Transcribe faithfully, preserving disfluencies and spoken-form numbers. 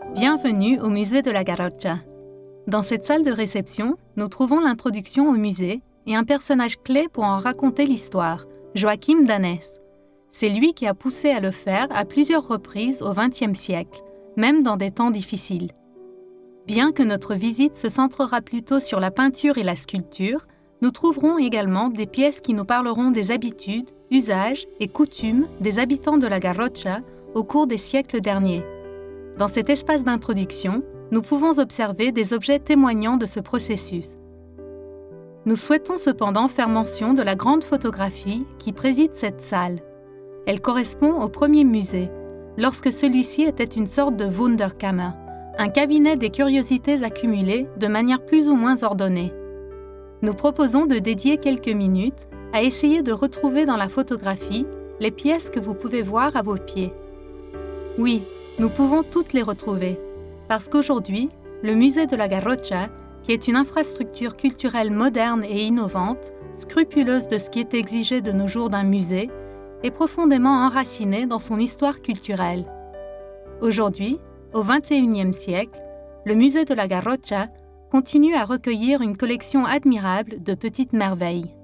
Bienvenue au musée de la Garrocha. Dans cette salle de réception, nous trouvons l'introduction au musée et un personnage clé pour en raconter l'histoire, Joaquim Danés. C'est lui qui a poussé à le faire à plusieurs reprises au vingtième siècle, même dans des temps difficiles. Bien que notre visite se centrera plutôt sur la peinture et la sculpture, nous trouverons également des pièces qui nous parleront des habitudes, usages et coutumes des habitants de la Garrocha au cours des siècles derniers. Dans cet espace d'introduction, nous pouvons observer des objets témoignant de ce processus. Nous souhaitons cependant faire mention de la grande photographie qui préside cette salle. Elle correspond au premier musée, lorsque celui-ci était une sorte de Wunderkammer, un cabinet des curiosités accumulées de manière plus ou moins ordonnée. Nous proposons de dédier quelques minutes à essayer de retrouver dans la photographie les pièces que vous pouvez voir à vos pieds. Oui, nous pouvons toutes les retrouver, parce qu'aujourd'hui, le musée de la Garrocha, qui est une infrastructure culturelle moderne et innovante, scrupuleuse de ce qui est exigé de nos jours d'un musée, est profondément enraciné dans son histoire culturelle. Aujourd'hui, au vingt et unième siècle, le musée de la Garrocha continue à recueillir une collection admirable de petites merveilles.